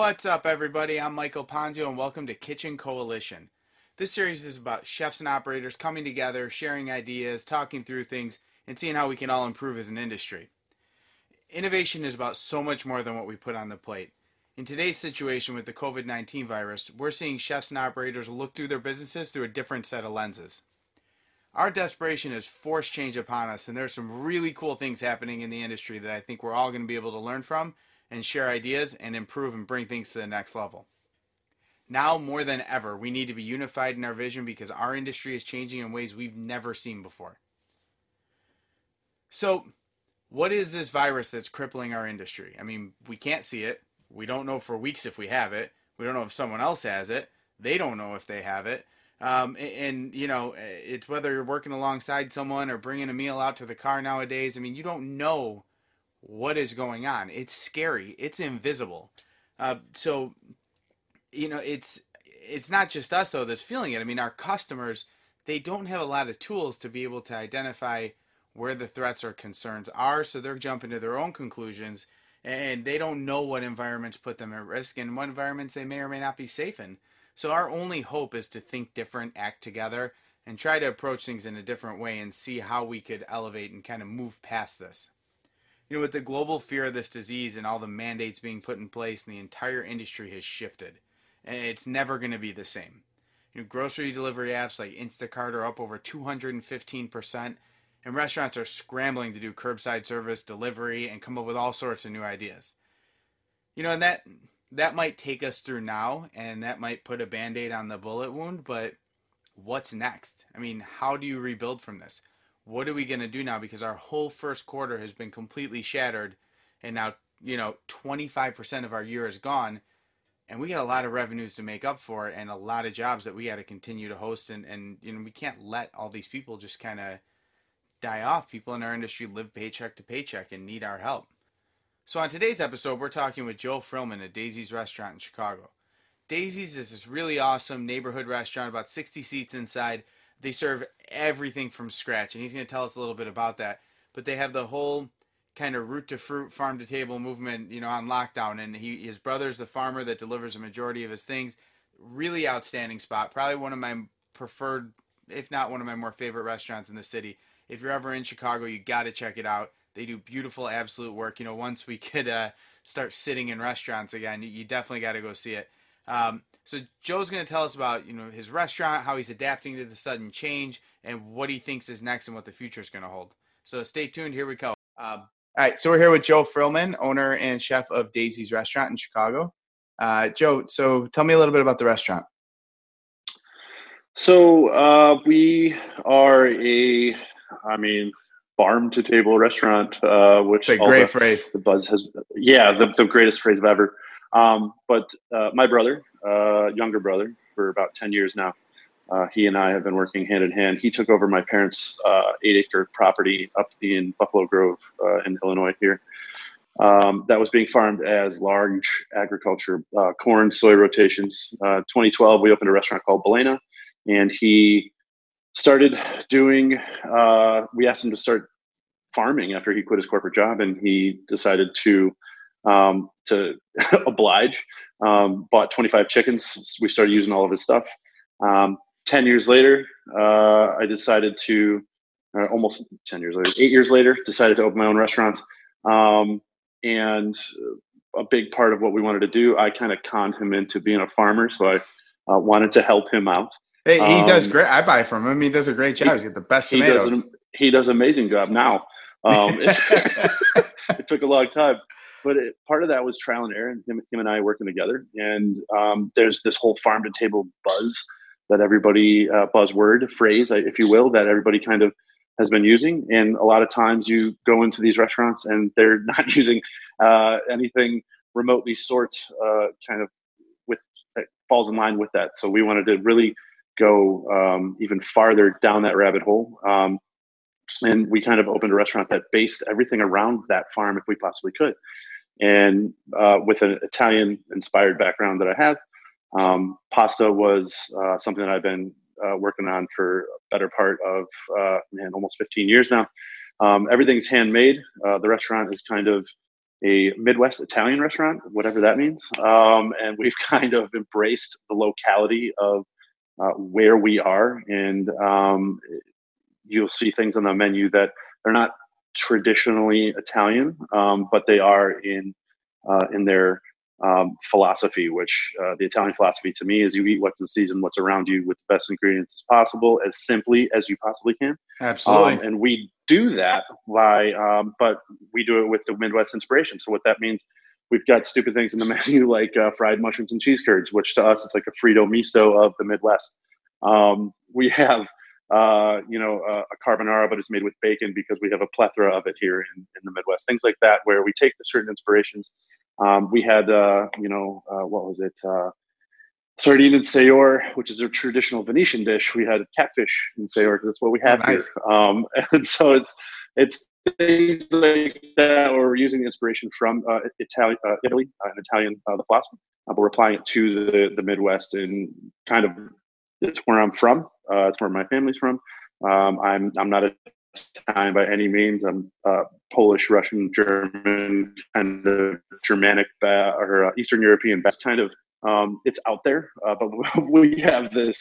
What's up, everybody? I'm Michael Ponzio, and welcome to Kitchen Coalition. This series is about chefs and operators coming together, sharing ideas, talking through things, and seeing how we can all improve as an industry. Innovation is about so much more than what we put on the plate. In today's situation with the COVID-19 virus, we're seeing chefs and operators look through their businesses through a different set of lenses. Our desperation has forced change upon us, and there's some really cool things happening in the industry that I think we're all going to be able to learn from and share ideas and improve and bring things to the next level. Now more than ever, we need to be unified in our vision because our industry is changing in ways we've never seen before. So, what is this virus that's crippling our industry? I mean, we can't see it. We don't know for weeks if we have it. We don't know if someone else has it. They don't know if they have it. It's whether you're working alongside someone or bringing a meal out to the car nowadays. I mean, you don't know what is going on. It's scary. It's invisible. It's not just us, though, that's feeling it. I mean, our customers, they don't have a lot of tools to be able to identify where the threats or concerns are, so they're jumping to their own conclusions, and they don't know what environments put them at risk and what environments they may or may not be safe in. So our only hope is to think different, act together, and try to approach things in a different way and see how we could elevate and kind of move past this. You know, with the global fear of this disease and all the mandates being put in place, the entire industry has shifted, and it's never going to be the same. You know, grocery delivery apps like Instacart are up over 215%, and restaurants are scrambling to do curbside service, delivery, and come up with all sorts of new ideas. You know, and that might take us through now, and that might put a Band-Aid on the bullet wound, but what's next? I mean, how do you rebuild from this? What are we going to do now? Because our whole first quarter has been completely shattered, and now, 25% of our year is gone, and we got a lot of revenues to make up for and a lot of jobs that we got to continue to host, and we can't let all these people just kind of die off. People in our industry live paycheck to paycheck and need our help. So on today's episode, we're talking with Joe Frillman at Daisy's Restaurant in Chicago. Daisy's is this really awesome neighborhood restaurant, about 60 seats inside. They serve everything from scratch, and he's going to tell us a little bit about that. But they have the whole kind of root to fruit, farm to table movement, on lockdown. And his brother's the farmer that delivers a majority of his things. Really outstanding spot. Probably one of my preferred, if not one of my more favorite restaurants in the city. If you're ever in Chicago, you got to check it out. They do beautiful, absolute work. Once we could start sitting in restaurants again, you definitely got to go see it. So Joe's going to tell us about, his restaurant, how he's adapting to the sudden change, and what he thinks is next and what the future is going to hold. So stay tuned. Here we go. All right. So we're here with Joe Frillman, owner and chef of Daisy's Restaurant in Chicago. Joe, so tell me a little bit about the restaurant. So we are farm to table restaurant, which it's a great phrase. The buzz has, the greatest phrase ever. But my brother, younger brother, for about 10 years now, he and I have been working hand in hand. He took over my parents' 8-acre property up in Buffalo Grove in Illinois here. That was being farmed as large agriculture, corn, soy rotations. 2012, we opened a restaurant called Belena, and he started doing, we asked him to start farming after he quit his corporate job, and he decided to oblige, bought 25 chickens. We started using all of his stuff. 10 years later, I decided to, almost 10 years later, 8 years later, decided to open my own restaurant. And a big part of what we wanted to do, I kind of conned him into being a farmer. So I wanted to help him out. He does great. I buy from him. He does a great job. He's got the best tomatoes. He does an amazing job now. It took a long time, but part of that was trial and error, and him and I working together. And there's this whole farm to table buzz that everybody, buzzword phrase, if you will, that everybody kind of has been using. And a lot of times you go into these restaurants and they're not using anything remotely kind of falls in line with that. So we wanted to really go even farther down that rabbit hole. And we kind of opened a restaurant that based everything around that farm if we possibly could. And with an Italian-inspired background that I have, pasta was something that I've been working on for a better part of almost 15 years now. Everything's handmade. The restaurant is kind of a Midwest Italian restaurant, whatever that means. And we've kind of embraced the locality of where we are. And you'll see things on the menu that they're not traditionally Italian, but they are in their philosophy, which the Italian philosophy to me is you eat what's in season, what's around you with the best ingredients as possible, as simply as you possibly can. Absolutely. And we do that by, but we do it with the Midwest inspiration. So what that means, we've got stupid things in the menu like fried mushrooms and cheese curds, which to us, it's like a Frito misto of the Midwest. We have, a carbonara, but it's made with bacon because we have a plethora of it here in the Midwest. Things like that, where we take the certain inspirations. We had, what was it? Sardine and sayor, which is a traditional Venetian dish. We had catfish and sayor because that's what we have Nice. here. And so it's things like that where we're using the inspiration from Italy, an Italian the philosophy, but we're applying it to the Midwest, and kind of it's where I'm from. It's where my family's from. I'm not Italian by any means. I'm Polish, Russian, German, kind of Germanic or Eastern European. That's kind of it's out there, but we have this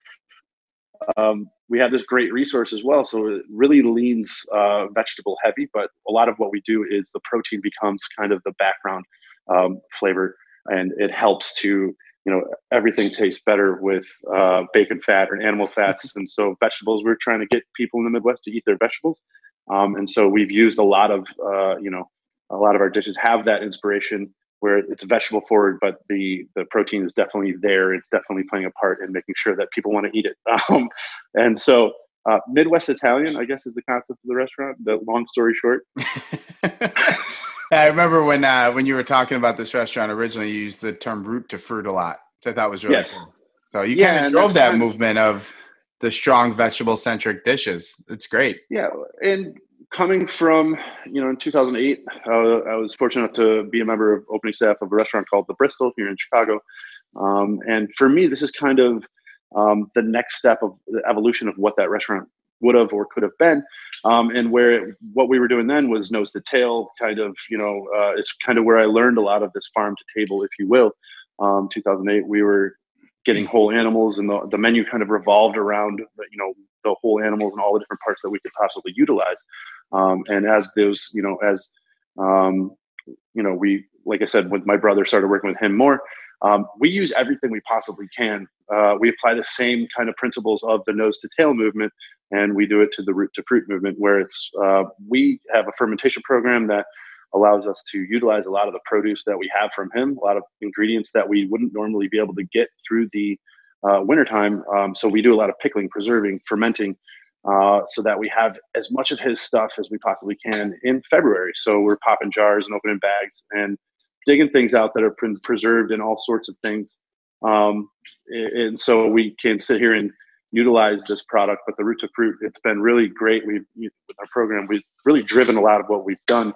great resource as well. So it really leans vegetable heavy, but a lot of what we do is the protein becomes kind of the background flavor, and it helps to, everything tastes better with bacon fat or animal fats. And so vegetables, we're trying to get people in the Midwest to eat their vegetables. And so we've used a lot of our dishes have that inspiration where it's vegetable forward, but the protein is definitely there. It's definitely playing a part in making sure that people want to eat it. And so Midwest Italian, I guess, is the concept of the restaurant. The long story short. I remember when you were talking about this restaurant originally, you used the term root to fruit a lot, which I thought was really cool. So you kind of drove that movement of the strong vegetable-centric dishes. It's great. Yeah, and coming from, in 2008, I was fortunate enough to be a member of opening staff of a restaurant called The Bristol here in Chicago. And for me, this is kind of the next step of the evolution of what that restaurant would have or could have been. And what we were doing then was nose to tail kind of, it's kind of where I learned a lot of this farm to table, if you will. 2008, we were getting whole animals, and the menu kind of revolved around, the whole animals and all the different parts that we could possibly utilize. And as those, we, like I said, when my brother started working with him more, we use everything we possibly can. We apply the same kind of principles of the nose to tail movement, and we do it to the root to fruit movement, where it's we have a fermentation program that allows us to utilize a lot of the produce that we have from him, a lot of ingredients that we wouldn't normally be able to get through the wintertime. So we do a lot of pickling, preserving, fermenting, so that we have as much of his stuff as we possibly can in February. So we're popping jars and opening bags and digging things out that are preserved in all sorts of things. And so we can sit here and utilize this product. But the root to fruit, it's been really great. With our program, we've really driven a lot of what we've done.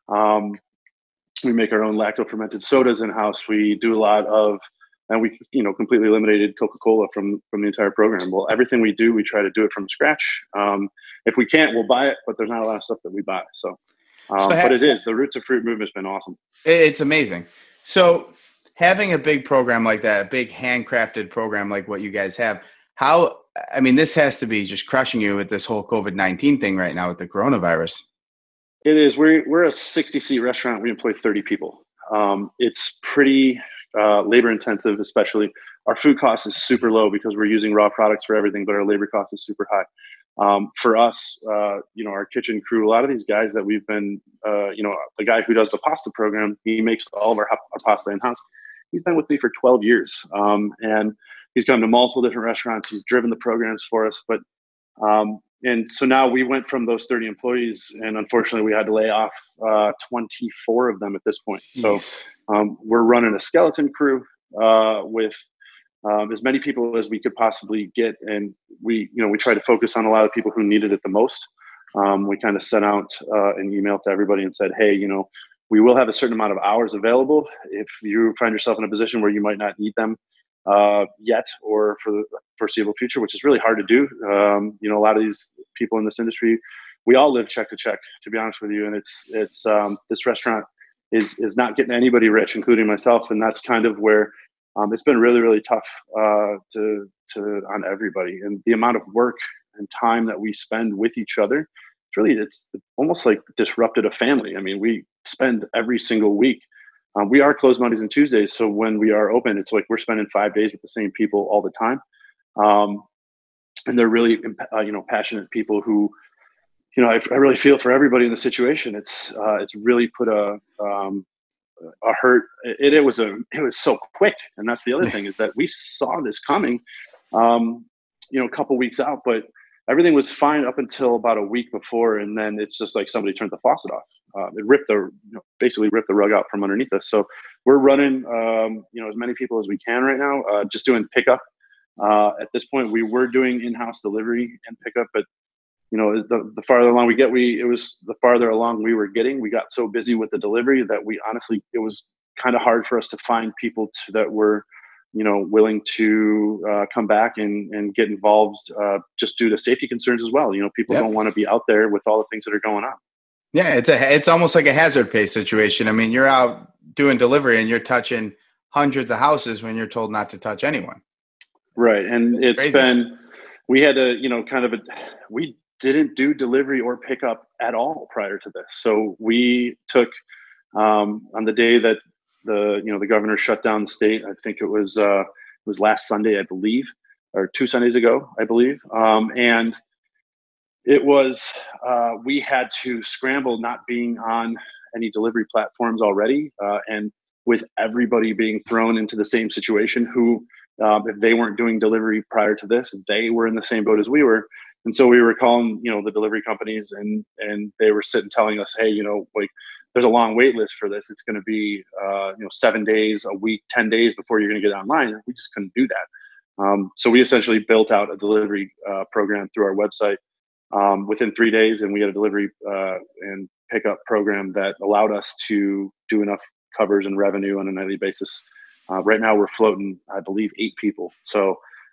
We make our own lacto fermented sodas in house. We do a lot of, and we completely eliminated Coca-Cola from the entire program. Well, everything we do, we try to do it from scratch. If we can't, we'll buy it, but there's not a lot of stuff that we buy. So but it is, the Roots of Fruit movement has been awesome. It's amazing. So having a big program like that, a big handcrafted program like what you guys have, this has to be just crushing you with this whole COVID-19 thing right now with the coronavirus. It is. We're a 60-seat restaurant. We employ 30 people. It's pretty labor intensive, especially. Our food cost is super low because we're using raw products for everything, but our labor cost is super high. For us, our kitchen crew, a lot of these guys that we've been, the guy who does the pasta program, he makes all of our pasta in-house. He's been with me for 12 years. And he's gone to multiple different restaurants. He's driven the programs for us. But, and so now we went from those 30 employees, and unfortunately we had to lay off 24 of them at this point. Jeez. So we're running a skeleton crew with as many people as we could possibly get. And we try to focus on a lot of people who needed it the most. We kind of sent out an email to everybody and said, hey, we will have a certain amount of hours available if you find yourself in a position where you might not need them yet or for the foreseeable future, which is really hard to do. A lot of these people in this industry, we all live check to check, to be honest with you. And it's this restaurant, is not getting anybody rich, including myself. And that's kind of where it's been really, really tough to on everybody. And the amount of work and time that we spend with each other, it's almost like disrupted a family. I mean, we spend every single week. We are closed Mondays and Tuesdays, so when we are open, it's like we're spending 5 days with the same people all the time. And they're really, passionate people who, I really feel for everybody in the situation. It's really put a hurt. It was so quick, and that's the other thing, is that we saw this coming, a couple weeks out, but everything was fine up until about a week before, and then it's just like somebody turned the faucet off. It basically ripped the rug out from underneath us. So we're running, as many people as we can right now, just doing pickup. At this point, we were doing in-house delivery and pickup, but the farther along we get, the farther along we were getting. We got so busy with the delivery that it was kind of hard for us to find people that were, willing to come back and get involved, just due to safety concerns as well. People don't want to be out there with all the things that are going on. Yeah, it's almost like a hazard pay situation. I mean, you're out doing delivery and you're touching hundreds of houses when you're told not to touch anyone. Right, and we had to, we didn't do delivery or pickup at all prior to this. So we took, on the day that the governor shut down the state, I think it was last Sunday, I believe, or 2 Sundays ago, I believe. And it was, we had to scramble, not being on any delivery platforms already. And with everybody being thrown into the same situation, who, if they weren't doing delivery prior to this, they were in the same boat as we were. And so we were calling, the delivery companies, and they were sitting telling us, hey, there's a long wait list for this. It's going to be, 7 days, a week, 10 days before you're going to get online. And we just couldn't do that. So we essentially built out a delivery program through our website within 3 days. And we had a delivery and pickup program that allowed us to do enough covers and revenue on a nightly basis. Right now we're floating, I believe, 8 people. So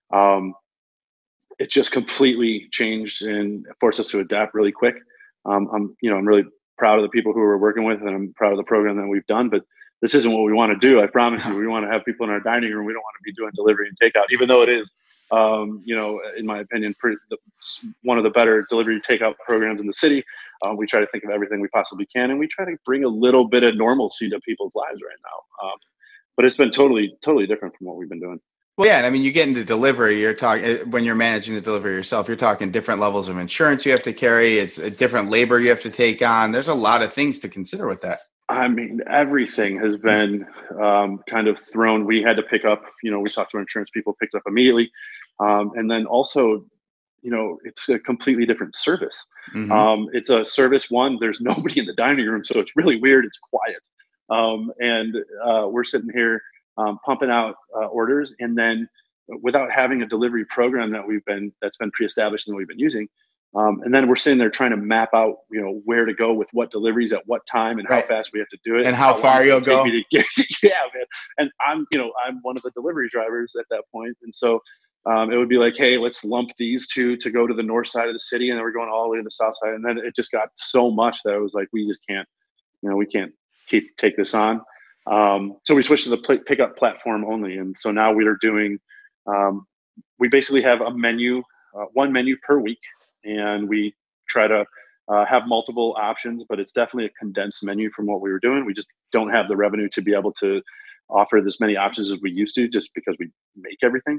it just completely changed and forced us to adapt really quick. I'm really proud of the people who we're working with, and I'm proud of the program that we've done, but this isn't what we want to do. I promise you, we want to have people in our dining room. We don't want to be doing delivery and takeout, even though it is, in my opinion, one of the better delivery takeout programs in the city. We try to think of everything we possibly can, and we try to bring a little bit of normalcy to people's lives right now. But it's been totally different from what we've been doing. Well, yeah, I mean, you get into delivery, you're talking, when you're managing the delivery yourself, you're talking different levels of insurance you have to carry. It's a different labor you have to take on. There's a lot of things to consider with that. I mean, everything has been kind of thrown. We had to pick up, we talked to our insurance people, picked up immediately. And then also, it's a completely different service. Mm-hmm. It's a service, there's nobody in the dining room, so it's really weird. It's quiet. And we're sitting here pumping out orders, and then without having a delivery program that's been pre-established and we've been using, and then we're sitting there trying to map out, where to go with what deliveries at what time and how fast we have to do it, and how far you'll go. Yeah, man. And I'm one of the delivery drivers at that point, and so it would be like, hey, let's lump these two to go to the north side of the city, and then we're going all the way to the south side, and then it just got so much that it was like, we just can't, we can't take this on. So we switched to the pickup platform only. And so now we are doing, we basically have a menu, one menu per week, and we try to have multiple options, but it's definitely a condensed menu from what we were doing. We just don't have the revenue to be able to offer as many options as we used to, just because we make everything.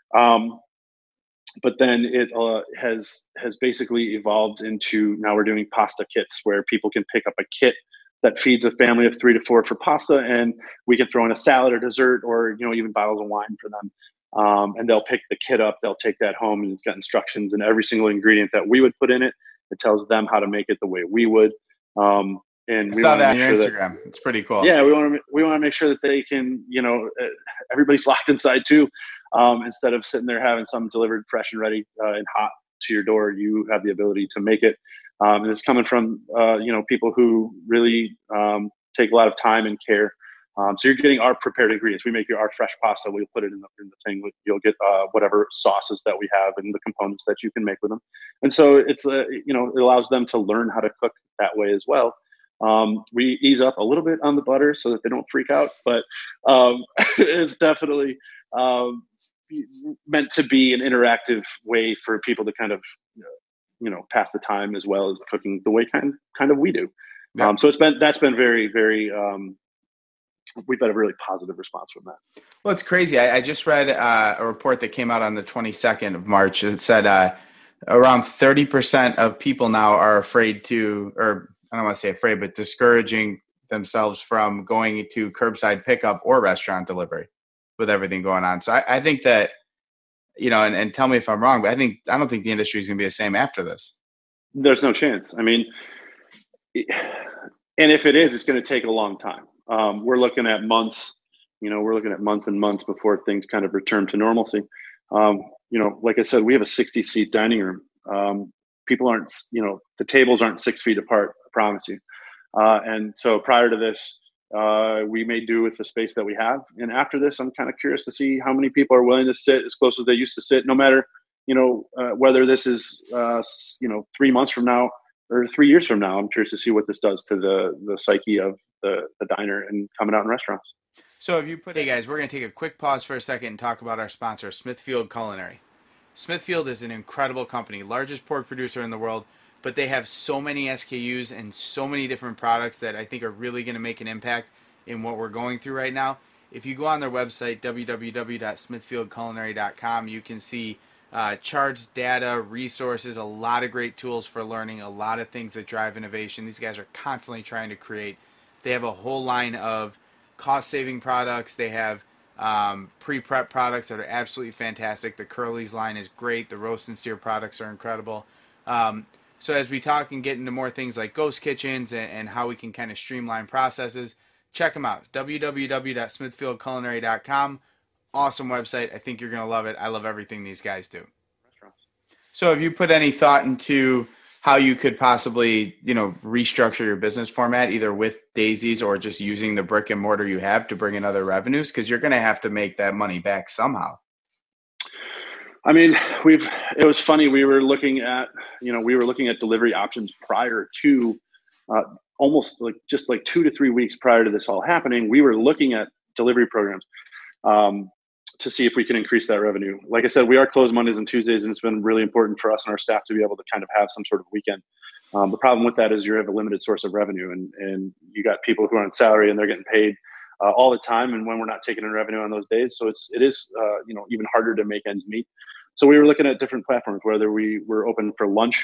But then it has basically evolved into, now we're doing pasta kits, where people can pick up a kit that feeds a family of 3 to 4 for pasta, and we can throw in a salad or dessert, or even bottles of wine for them. And they'll pick the kit up, they'll take that home, and it's got instructions and every single ingredient that we would put in it. It tells them how to make it the way we would. And we saw that on your Instagram. It's pretty cool. Yeah, we want to make sure that they can, everybody's locked inside too. Instead of sitting there having something delivered fresh and ready and hot to your door, you have the ability to make it. And it's coming from, people who really take a lot of time and care. So you're getting our prepared ingredients. We make our fresh pasta. We'll put it in the thing. You'll get whatever sauces that we have and the components that you can make with them. And so it's, it allows them to learn how to cook that way as well. We ease up a little bit on the butter so that they don't freak out, but it's definitely meant to be an interactive way for people to kind of, pass the time as well as cooking the way kind of we do. Yeah. So that's been very, very, we've had a really positive response from that. Well, it's crazy. I just read a report that came out on the 22nd of March that said around 30% of people now are afraid to, or I don't want to say afraid, but discouraging themselves from going to curbside pickup or restaurant delivery with everything going on. So I think that, and tell me if I'm wrong, but I don't think the industry is going to be the same after this. There's no chance. I mean, and if it is, it's going to take a long time. We're looking at months, we're looking at months and months before things kind of return to normalcy. Like I said, we have a 60-seat dining room. People aren't, the tables aren't 6 feet apart, I promise you. And so prior to this, we may do with the space that we have. And after this, I'm kind of curious to see how many people are willing to sit as close as they used to sit, no matter, whether this is, 3 months from now or 3 years from now. I'm curious to see what this does to the psyche of the diner and coming out in restaurants. So hey guys, we're going to take a quick pause for a second and talk about our sponsor, Smithfield Culinary. Smithfield is an incredible company, largest pork producer in the world, but they have so many SKUs and so many different products that I think are really going to make an impact in what we're going through right now. If you go on their website, www.smithfieldculinary.com, you can see charts, data, resources, a lot of great tools for learning, a lot of things that drive innovation. These guys are constantly trying to create. They have a whole line of cost-saving products. They have pre-prep products that are absolutely fantastic. The Curly's line is great. The roast and steer products are incredible. So as we talk and get into more things like ghost kitchens and how we can kind of streamline processes, check them out. www.smithfieldculinary.com. Awesome website. I think you're going to love it. I love everything these guys do. So have you put any thought into how you could possibly, restructure your business format, either with Daisy's or just using the brick and mortar you have to bring in other revenues? Because you're going to have to make that money back somehow. I mean, it was funny. We were looking at delivery options prior to almost just 2 to 3 weeks prior to this all happening. We were looking at delivery programs to see if we can increase that revenue. Like I said, we are closed Mondays and Tuesdays, and it's been really important for us and our staff to be able to kind of have some sort of weekend. The problem with that is you have a limited source of revenue, and you got people who are on salary and they're getting paid all the time, and when we're not taking in revenue on those days, so it is even harder to make ends meet. So we were looking at different platforms, whether we were open for lunch,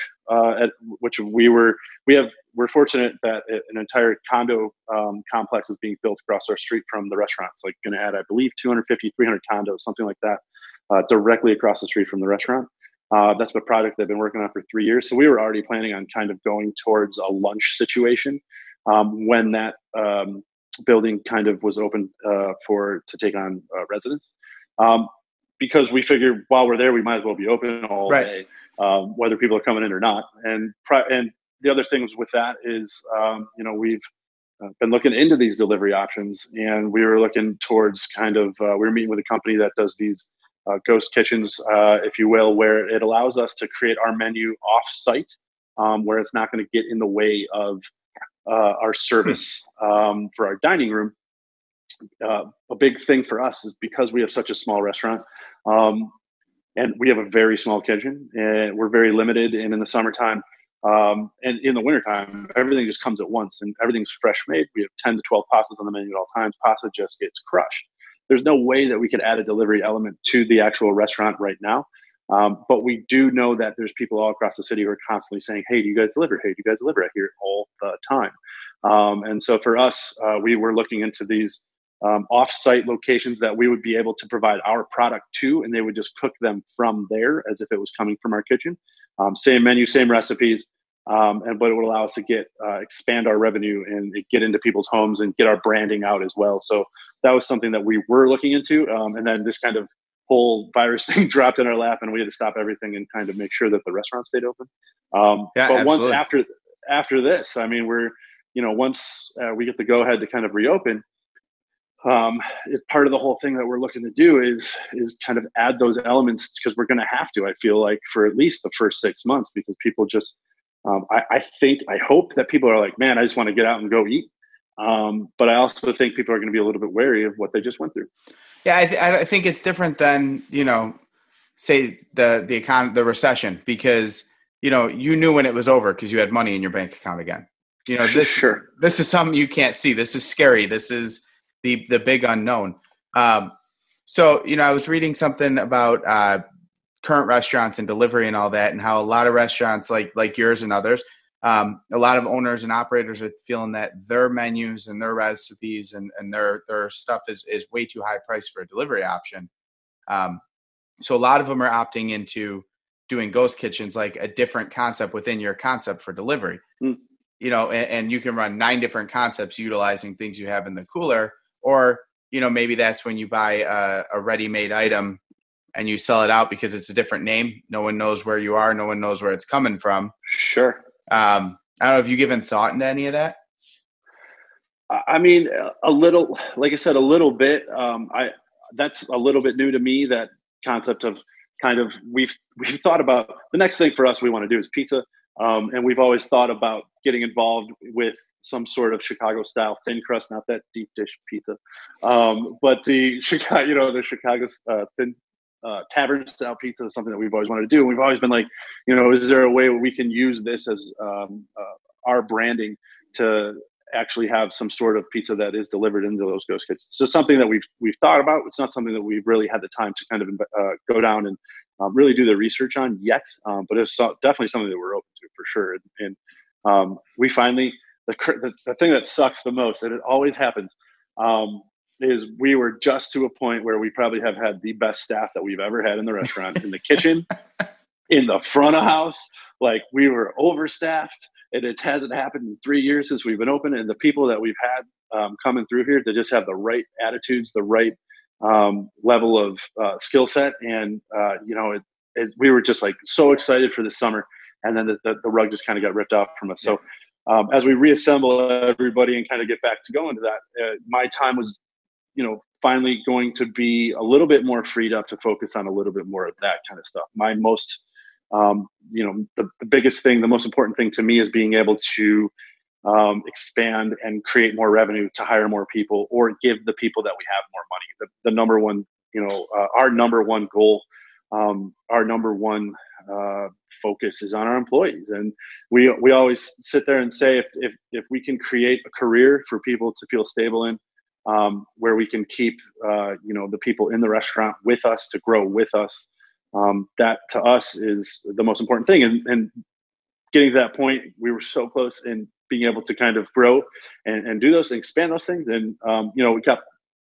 we're fortunate that an entire condo complex is being built across our street from the restaurant. It's going to add, I believe, 250, 300 condos, something like that, directly across the street from the restaurant. That's a project they've been working on for 3 years. So we were already planning on kind of going towards a lunch situation when that building kind of was open to take on residents. Because we figured while we're there, we might as well be open all day, whether people are coming in or not. And the other things with that is, we've been looking into these delivery options, and we were looking towards we were meeting with a company that does these ghost kitchens, if you will, where it allows us to create our menu off-site, where it's not going to get in the way of our service for our dining room. A big thing for us is because we have such a small restaurant, and we have a very small kitchen, and we're very limited. And in the summertime, and in the wintertime, everything just comes at once, and everything's fresh made. We have 10 to 12 pastas on the menu at all times. Pasta just gets crushed. There's no way that we could add a delivery element to the actual restaurant right now. But we do know that there's people all across the city who are constantly saying, "Hey, do you guys deliver? Hey, do you guys deliver?" I hear it all the time. And so for us, we were looking into these off-site locations that we would be able to provide our product to, and they would just cook them from there as if it was coming from our kitchen. Same menu, same recipes, but it would allow us to expand our revenue and get into people's homes and get our branding out as well. So that was something that we were looking into. And then this kind of whole virus thing dropped in our lap, and we had to stop everything and kind of make sure that the restaurant stayed open. But absolutely. Once after this, I mean, once we get the go ahead to kind of reopen, it's part of the whole thing that we're looking to do is kind of add those elements, because we're going to have to, I feel like, for at least the first 6 months, because people just I hope that people are like, man, I just want to get out and go eat. But I also think people are going to be a little bit wary of what they just went through. Yeah, I think it's different than, say the recession, because you knew when it was over because you had money in your bank account again. Sure. This is something you can't see. This is scary. This is the big unknown. So I was reading something about current restaurants and delivery and all that, and how a lot of restaurants like yours and others, a lot of owners and operators are feeling that their menus and their recipes and their stuff is way too high priced for a delivery option. So a lot of them are opting into doing ghost kitchens, like a different concept within your concept for delivery. Mm. And you can run 9 different concepts utilizing things you have in the cooler, or maybe that's when you buy a ready-made item and you sell it out because it's a different name. No one knows where you are. No one knows where it's coming from. Sure. I don't know. Have you given thought into any of that? I mean, a little, like I said, a little bit. That's a little bit new to me, that concept of kind of, we've thought about the next thing for us we want to do is pizza. And we've always thought about getting involved with some sort of Chicago style thin crust, not that deep dish pizza, but the Chicago thin tavern style pizza is something that we've always wanted to do. And we've always been like, is there a way where we can use this as our branding to actually have some sort of pizza that is delivered into those ghost kitchens? So something that we've thought about. It's not something that we've really had the time to kind of go down and really do the research on yet, but it's definitely something that we're open to for sure. And we finally, the thing that sucks the most, and it always happens, is we were just to a point where we probably have had the best staff that we've ever had in the restaurant, in the kitchen, in the front of house. Like, we were overstaffed, and it hasn't happened in 3 years since we've been open. And the people that we've had coming through here, they just have the right attitudes, the right level of skill set. And, we were just like so excited for this summer. And then the rug just kind of got ripped off from us. So as we reassemble everybody and kind of get back to going to that, my time was, finally going to be a little bit more freed up to focus on a little bit more of that kind of stuff. My most, the biggest thing, the most important thing to me is being able to expand and create more revenue to hire more people, or give the people that we have more money. The number one, our number one goal, our number one focus is on our employees. And we always sit there and say, if we can create a career for people to feel stable in, where we can keep, the people in the restaurant with us, to grow with us, that to us is the most important thing. And getting to that point, we were so close in being able to kind of grow and do those things, expand those things. And, we got,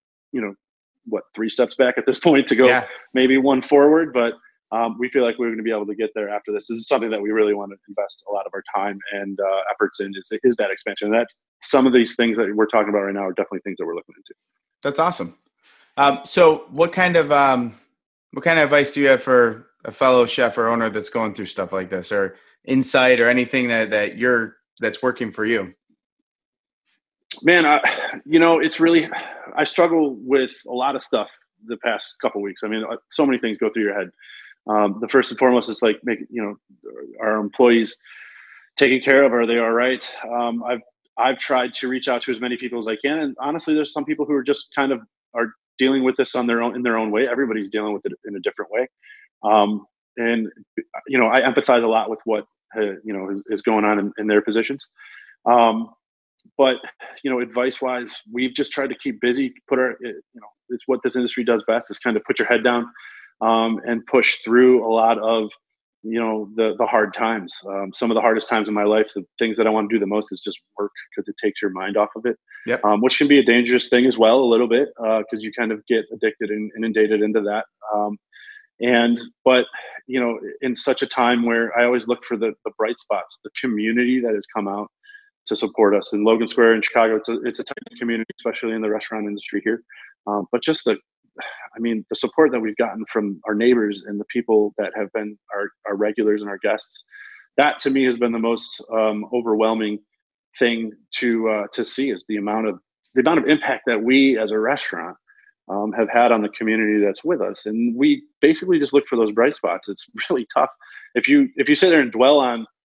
3 steps back at this point to go, maybe 1 forward, but we feel like we're going to be able to get there after this. This is something that we really want to invest a lot of our time and efforts in, is that expansion. And that's some of these things that we're talking about right now are definitely things that we're looking into. That's awesome. So what kind of advice do you have for a fellow chef or owner that's going through stuff like this, or insight, or anything that's working for you? Man, it's really, I struggle with a lot of stuff the past couple of weeks. I mean, so many things go through your head. The first and foremost is like, our employees taken care of? Are they all right? I've tried to reach out to as many people as I can. And honestly, there's some people who are just kind of are dealing with this in their own way. Everybody's dealing with it in a different way. And I empathize a lot with what, is going on in their positions. But, advice wise, we've just tried to keep busy, it's what this industry does best, is kind of put your head down, and push through a lot of, the hard times. Some of the hardest times in my life, the things that I want to do the most is just work, because it takes your mind off of it. Yep. Which can be a dangerous thing as well, a little bit, because you kind of get addicted and inundated into that. But in such a time where I always look for the bright spots, the community that has come out to support us in Logan Square in Chicago. It's a tight community, especially in the restaurant industry here. But just the support that we've gotten from our neighbors and the people that have been our regulars and our guests, that to me has been the most overwhelming thing to see, is the amount of impact that we as a restaurant have had on the community that's with us. And we basically just look for those bright spots. It's really tough if you sit there and dwell on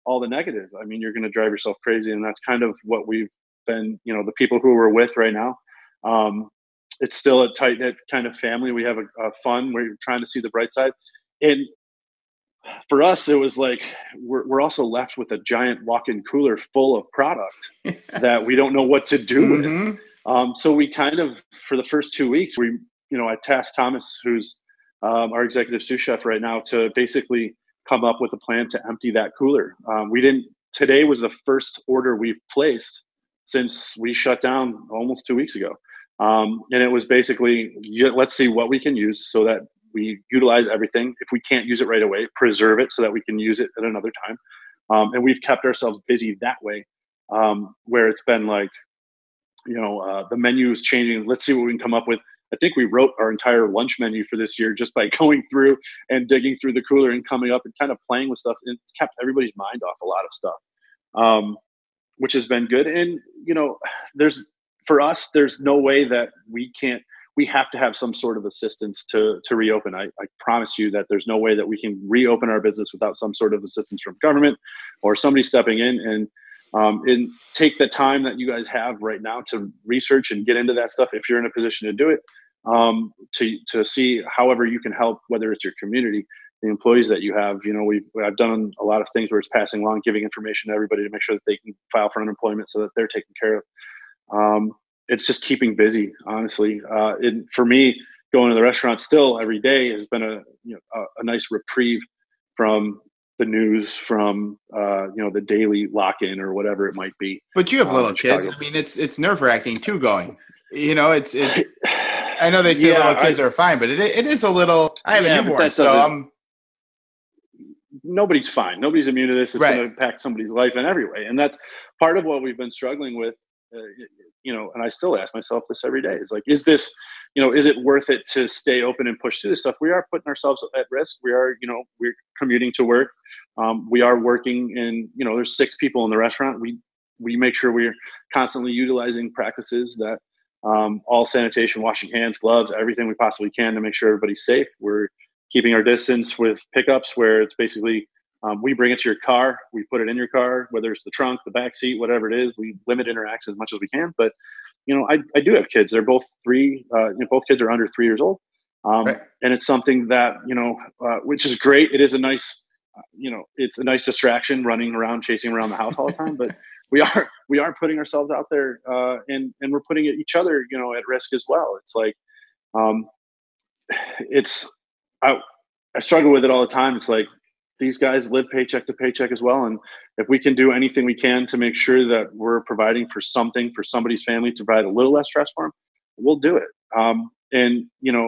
all the negative. I mean, you're going to drive yourself crazy. And that's kind of what we've been, the people who we're with right now. It's still a tight knit kind of family. We have a fun, we're trying to see the bright side. And for us, it was like, we're also left with a giant walk-in cooler full of product that we don't know what to do with. So we kind of, for the first 2 weeks, I tasked Thomas, who's our executive sous chef right now, to basically come up with a plan to empty that cooler. Today was the first order we've placed since we shut down almost 2 weeks ago. And it was basically, let's see what we can use so that we utilize everything. If we can't use it right away, preserve it so that we can use it at another time. And we've kept ourselves busy that way, where it's been like, the menu is changing. Let's see what we can come up with. I think we wrote our entire lunch menu for this year just by going through and digging through the cooler and coming up and kind of playing with stuff. And it's kept everybody's mind off a lot of stuff, which has been good. And, for us, there's no way that we have to have some sort of assistance to reopen. I promise you that there's no way that we can reopen our business without some sort of assistance from government or somebody stepping in and take the time that you guys have right now to research and get into that stuff if you're in a position to do it, to see however you can help, whether it's your community, the employees that you have. I've done a lot of things where it's passing along, giving information to everybody to make sure that they can file for unemployment so that they're taken care of. It's just keeping busy, honestly. For me, going to the restaurant still every day has been a nice reprieve from the news, from the daily lock-in or whatever it might be. But you have little kids. I mean, it's nerve-wracking too. Going, it's. I know they say little kids are fine, but it is a little. I have a newborn, so nobody's fine. Nobody's immune to this. It's going to impact somebody's life in every way, and that's part of what we've been struggling with. And I still ask myself this every day. It's like, is this, is it worth it to stay open and push through this stuff? We are putting ourselves at risk. We are, we're commuting to work. We are working in, there's 6 people in the restaurant. We make sure we're constantly utilizing practices that all sanitation, washing hands, gloves, everything we possibly can to make sure everybody's safe. We're keeping our distance with pickups, where it's basically, we bring it to your car. We put it in your car, whether it's the trunk, the back seat, whatever it is. We limit interaction as much as we can. But, I do have kids. They're both 3. Both kids are under 3 years old. And it's something that, which is great. It is a nice, it's a nice distraction running around, chasing around the house all the time. But we are putting ourselves out there and we're putting each other, at risk as well. It's like, I struggle with it all the time. It's like, these guys live paycheck to paycheck as well. And if we can do anything we can to make sure that we're providing for something for somebody's family to provide a little less stress for them, we'll do it. And,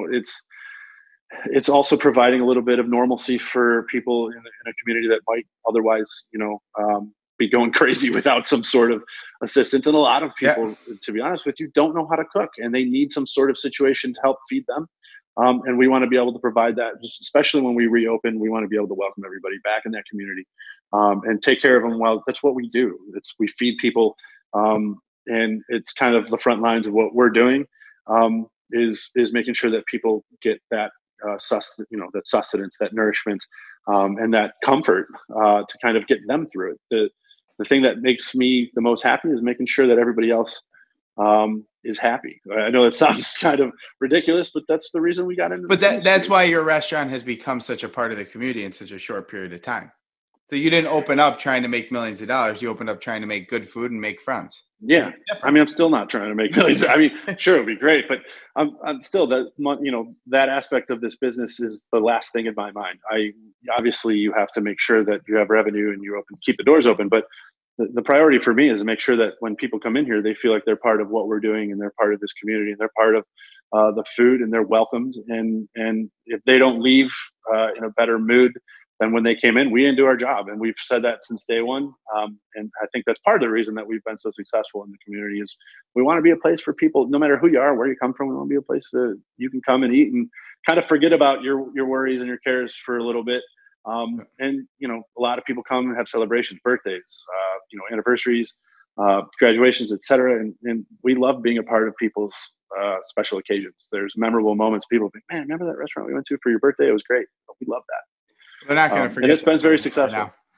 it's also providing a little bit of normalcy for people in a community that might otherwise, be going crazy without some sort of assistance. And a lot of people, to be honest with you, don't know how to cook, and they need some sort of situation to help feed them. And we want to be able to provide that, especially when we reopen. We want to be able to welcome everybody back in that community and take care of them. Well, that's what we do. We feed people, and it's kind of the front lines of what we're doing is making sure that people get that that sustenance, that nourishment, and that comfort to kind of get them through it. The thing that makes me the most happy is making sure that everybody else is happy. I know it sounds kind of ridiculous, but that's the reason we got into. But that's why your restaurant has become such a part of the community in such a short period of time. So you didn't open up trying to make millions of dollars. You opened up trying to make good food and make friends. Yeah, I mean, I'm still not trying to make millions. I mean, sure, it'd be great, but I'm still that aspect of this business is the last thing in my mind. Obviously you have to make sure that you have revenue and you keep the doors open, but the priority for me is to make sure that when people come in here, they feel like they're part of what we're doing and they're part of this community and they're part of the food and they're welcomed. And if they don't leave in a better mood than when they came in, we didn't do our job. And we've said that since day one. And I think that's part of the reason that we've been so successful in the community is we want to be a place for people, no matter who you are, where you come from. We want to be a place that you can come and eat and kind of forget about your worries and your cares for a little bit. And, a lot of people come and have celebrations, birthdays, anniversaries, graduations, etc. And we love being a part of people's special occasions. There's memorable moments. People think, man, remember that restaurant we went to for your birthday? It was great. We love that. They're not going to forget. And it's been very successful.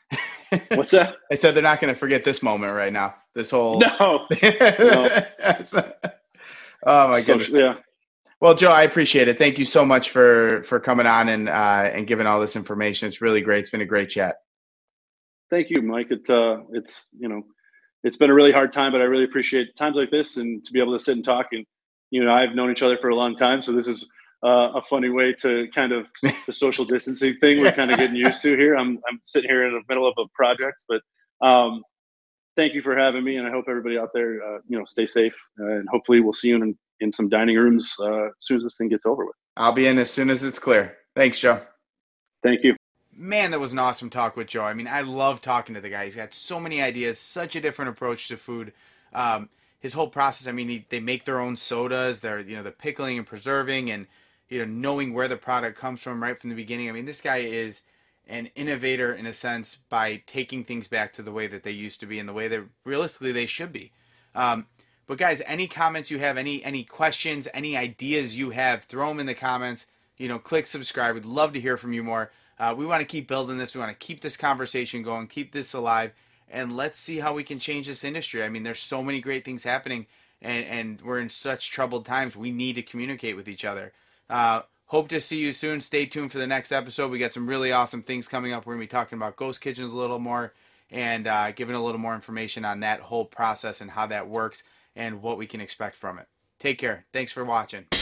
What's that? I said they're not going to forget this moment right now. This whole No. No. Oh my goodness. Yeah. Well, Joe, I appreciate it. Thank you so much for coming on and giving all this information. It's really great. It's been a great chat. Thank you, Mike. It's it's been a really hard time, but I really appreciate times like this and to be able to sit and talk. And I've known each other for a long time, so this is a funny way to kind of the social distancing thing we're kind of getting used to here. I'm sitting here in the middle of a project, but thank you for having me, and I hope everybody out there stay safe, and hopefully we'll see you in some dining rooms as soon as this thing gets over with. I'll be in as soon as it's clear. Thanks, Joe. Thank you. Man, that was an awesome talk with Joe. I mean, I love talking to the guy. He's got so many ideas, such a different approach to food. His whole process, I mean, they make their own sodas. They're, the pickling and preserving and, knowing where the product comes from right from the beginning. I mean, this guy is an innovator in a sense by taking things back to the way that they used to be and the way that realistically they should be. But guys, any comments you have, any questions, any ideas you have, throw them in the comments. Click subscribe. We'd love to hear from you more. We want to keep building this. We want to keep this conversation going, keep this alive, and let's see how we can change this industry. I mean, there's so many great things happening, and we're in such troubled times. We need to communicate with each other. Hope to see you soon. Stay tuned for the next episode. We got some really awesome things coming up. We're going to be talking about ghost kitchens a little more and giving a little more information on that whole process and how that works and what we can expect from it. Take care. Thanks for watching.